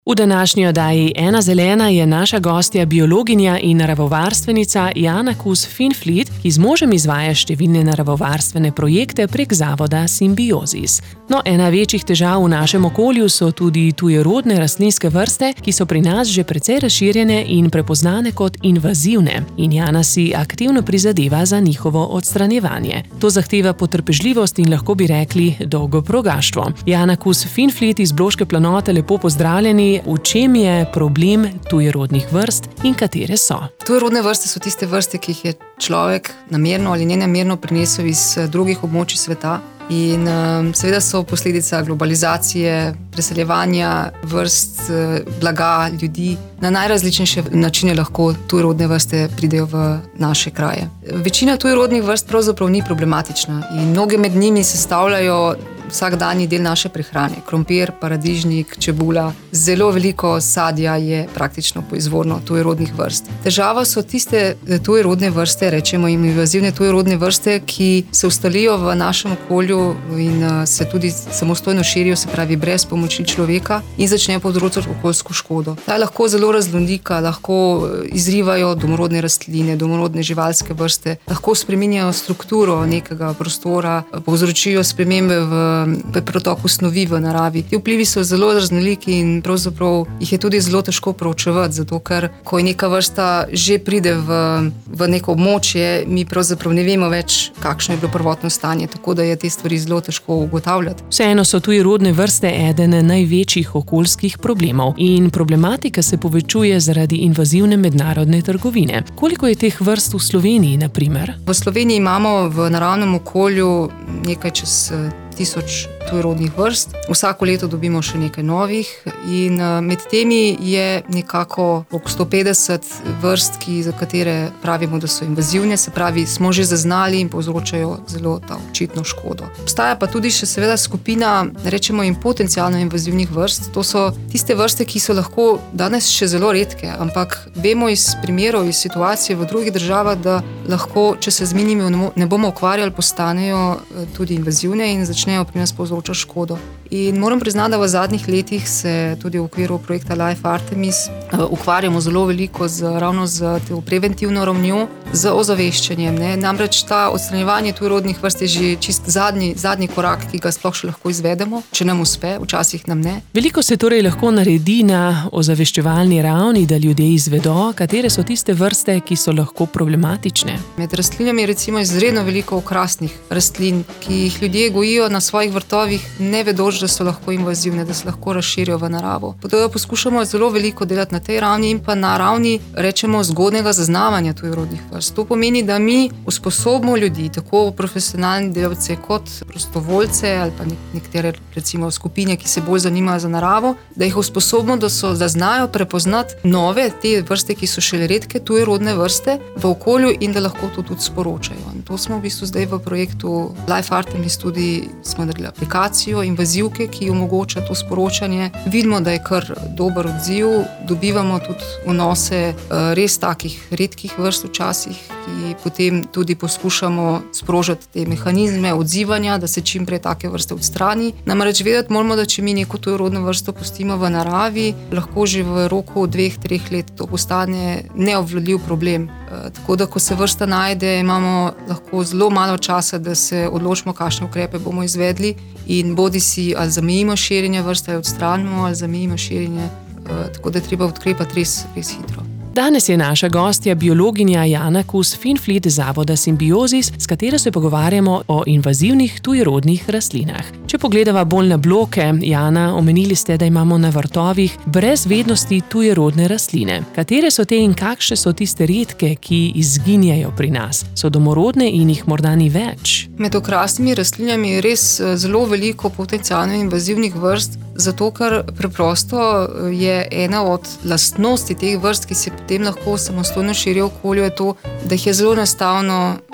V današnji oddaji Ena zelena je naša gostja biologinja in naravovarstvenica Jana Kus-Finfliet, ki z možem izvaja številne naravovarstvene projekte prek zavoda Symbiozis. No, ena večjih težav v našem okolju so tudi tujerodne rastlinske vrste, ki so pri nas že precej razširjene in prepoznane kot invazivne. In Jana si aktivno prizadeva za njihovo odstranjevanje. To zahteva potrpežljivost in lahko bi rekli dolgo progaštvo. Jana Kus-Finfliet iz Bloške planote, lepo pozdravljeni. V čem je problem tujerodnih vrst in katere so? Tujerodne vrste so tiste vrste, ki jih je človek namerno ali nenamerno prinesel iz drugih območij sveta. In seveda so posledica globalizacije, preseljevanja vrst, blaga, ljudi. Na najrazličnejše načine lahko tujerodne vrste pridejo v naše kraje. Večina tujerodnih vrst pravzaprav ni problematična in mnoge med njimi sestavljajo vsakdanji del naše prehrane. Krompir, paradižnik, čebula, zelo veliko sadja je praktično proizvodno tujerodnih vrst. Težava so tiste tujerodne vrste, rečemo jim invazivne tujerodne vrste, ki se ustalijo v našem okolju in se tudi samostojno širijo, se pravi brez pomoči človeka in začnejo povzročati okoljsko škodo. Ta je lahko zelo raznolika, lahko izrivajo domorodne rastline, domorodne živalske vrste, lahko spreminjajo strukturo nekega prostora, povzročijo spremembe v pretoku snovi v naravi. Ti vplivi so zelo raznoliki in pravzaprav jih je tudi zelo težko proučevati, zato ker ko je neka vrsta že pride v neko območje, mi pravzaprav ne vemo več, kakšno je bilo prvotno stanje, tako da je te stvari zelo težko ugotavljati. Vseeno so tujerodne vrste eden največjih okoljskih problemov in problematika se povečuje zaradi invazivne mednarodne trgovine. Koliko je teh vrst v Sloveniji, na primer? V Sloveniji imamo v naravnem okolju nekaj čez 1000 tujerodnih vrst. Vsako leto dobimo še nekaj novih in med temi je nekako 150 vrst, za katere pravimo, da so invazivne, se pravi, smo že zaznali in povzročajo zelo očitno škodo. Obstaja pa tudi še seveda skupina, rečemo jim potencialno invazivnih vrst. To so tiste vrste, ki so lahko danes še zelo redke, ampak vemo iz primerov, iz situacije v drugih državah, da lahko, če se z njimi ne bomo ukvarjali, postanejo tudi invazivne in začnejo pri nas povzročati škodo. In moram priznati, da v zadnjih letih se tudi v okviru projekta Life Artemis ukvarjamo zelo veliko ravno z to preventivno ravnjo, z ozaveščanjem. Namreč ta odstranjevanje tujerodnih vrst je že čist zadnji korak, ki ga sploh še lahko izvedemo, če nam uspe, včasih nam ne. Veliko se torej lahko naredi na ozaveščevalni ravni, da ljudje izvedo, katere so tiste vrste, ki so lahko problematične. Med rastlinami je recimo izredno veliko okrasnih rastlin, ki jih ljudje gojijo na svojih vrtovih, ne vedoč, da so lahko invazivne, da se lahko razširijo v naravo. Zato poskušamo zelo veliko delati na tej ravni in pa na ravni, rečemo, zgodnega zaznavanja tujerodnih vrst. To pomeni, da mi usposobimo ljudi, tako profesionalne delavce kot prostovoljce ali pa nekatere recimo skupine, ki se bolj zanimajo za naravo, da jih usposobimo, da znajo prepoznati nove te vrste, ki so šele redke tujerodne vrste v okolju in da lahko to tudi sporočajo. In to smo v bistvu zdaj v projektu Life Artemis tudi smo naredili aplikacijo invazivke, ki omogoča to sporočanje. Vidimo, da je kar dober odziv, dobivamo tudi vnose res takih redkih vrst včasih, ki potem tudi poskušamo sprožati te mehanizme odzivanja, da se čim prej take vrste odstrani. Namreč vedeti moramo, da če mi neko tujerodno vrsto pustimo v naravi, lahko že v roku 2-3 let to postane neobvladljiv problem. Tako da, ko se vrsta najde, imamo lahko zelo malo časa, da se odločimo, kakšne ukrepe bomo izvedli in bodisi ali zamejimo širjenje vrste, ali odstranimo, ali zamejimo širjenje, tako da je treba ukrepati res hitro. Danes je naša gostja biologinja Jana Kus-Finfliet z zavoda Symbiozis, s katero se pogovarjamo o invazivnih tujerodnih rastlinah. Če pogledava bolj na bloke, Jana, omenili ste, da imamo na vrtovih brez vednosti tujerodne rastline. Katere so te in kakšne so tiste redke, ki izginjajo pri nas? So domorodne in jih morda ni več? Med okrasnimi rastlinami je res zelo veliko potencialno invazivnih vrst, zato ker preprosto je ena od lastnosti teh vrst, ki se potem lahko samostojno širijo v okolju, je to, da jih je zelo enostavno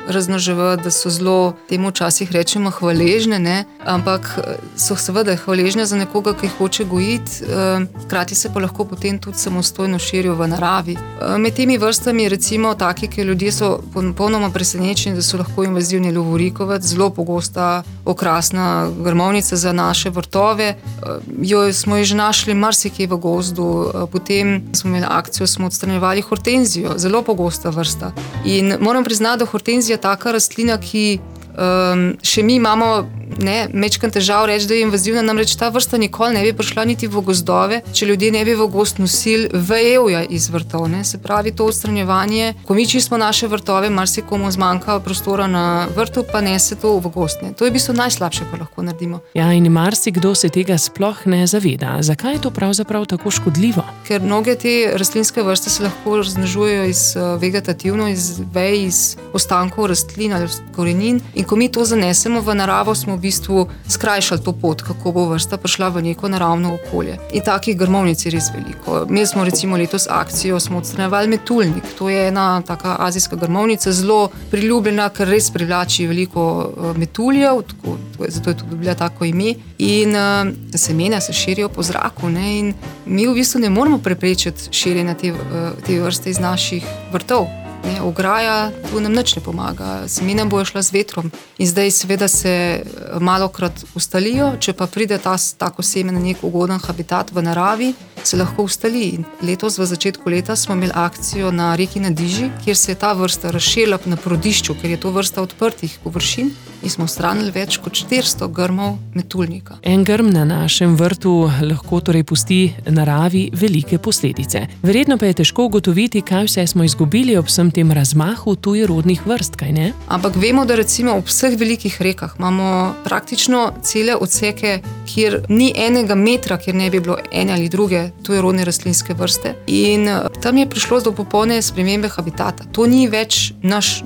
razmnoževati, da so zelo, temu včasih rečemo, hvaležne, ne? Ampak so seveda hvaležne za nekoga, ki hoče gojiti, hkrati se pa lahko potem tudi samostojno širijo v naravi. Med temi vrstami recimo taki, ki ljudje so popolnoma presenečeni, da so lahko invazivni lovorikovec, zelo pogosta okrasna grmovnica za naše vrtove. Smo jo že našli marsikje v gozdu, potem smo imeli akcijo, smo odstranjevali hortenzijo, zelo pogosta vrsta. In moram priznati, da hortenzija je taka rastlina, ki še mi imamo mečkan težav reči, da je invazivna, namreč ta vrsta nikoli ne bi prišla niti v gozdove, če ljudje ne bi v gozd nosili vejevja iz vrtov. Se pravi, to odstranjevanje, ko mi čistimo naše vrtove, marsikomu zmanjka prostora na vrtu, pa nese to v gozd. To je v bistvu najslabše, kar lahko naredimo. Ja, in marsikdo se tega sploh ne zaveda. Zakaj je to pravzaprav tako škodljivo? Ker mnoge te rastlinske vrste se lahko razmnožujejo vegetativno, iz vej, iz ostankov rastlin ali korenin. In ko mi to zanesemo v naravo, smo v bistvu skrajšali to pot, kako bo vrsta prišla v neko naravno okolje. In takih grmovnic je res veliko. Imeli smo recimo letos akcijo, smo odstranjevali metuljnik. To je ena taka azijska grmovnica, zelo priljubljena, ker res privlači veliko metuljev, zato je tudi dobila tako ime. In semena se širijo po zraku. In mi v bistvu ne moremo preprečiti širjenja te vrste iz naših vrtov. Ograja tu nam nič ne pomaga, semena bojo šla z vetrom in zdaj seveda se malokrat ustalijo, če pa pride tako seme na nek ugoden habitat v naravi, se lahko ustali. In letos v začetku leta smo imeli akcijo na reki Nadiži, kjer se je ta vrsta razširila na Prodišču, ker je to vrsta odprtih površin in smo odstranili več kot 400 grmov metuljnika. En grm na našem vrtu lahko torej pusti naravi velike posledice. Verjetno pa je težko ugotoviti, kaj vse smo izgubili ob vsem tem razmahu tujerodnih vrst, kaj ne? Ampak vemo, da recimo ob vseh velikih rekah imamo praktično cele odseke, kjer ni enega metra, kjer ne bi bilo ene ali druge tujerodne rastlinske vrste. In tam je prišlo do popolne spremembe habitata. To ni več naš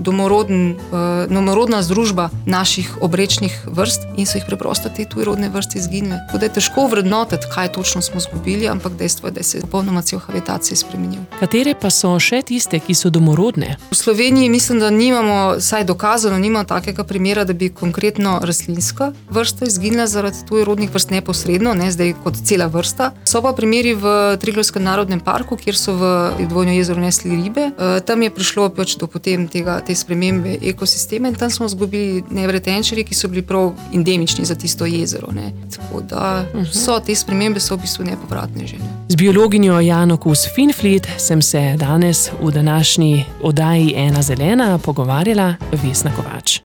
domorodna združba naših obrečnih vrst in so jih preprosto te tujerodne vrste izginile. Tako da je težko vrednotiti, kaj točno smo izgubili, ampak dejstvo je, da se je popolnoma cel habitat spremenil. Katere pa so še tiste, ki so domorodne? V Sloveniji mislim, da nimamo, saj dokazano, nimamo takega primera, da bi konkretno rastlinska vrsta izginila zaradi tujerodnih vrst neposredno, zdaj kot cela vrsta. So pa primeri v Triglavskem narodnem parku, kjer so v Dvojno jezero nesli ribe. Tam je prišlo do potem te spremembe ekosistema in tam smo izgubili nevretenčarji, ki so bili prav endemični za tisto jezero. Tako da te spremembe so v bistvu nepovratne že. Z biologinjo Jano Kus Finfliet sem se danes v današnji oddaji Ena zelena pogovarjala Vesna Kovač.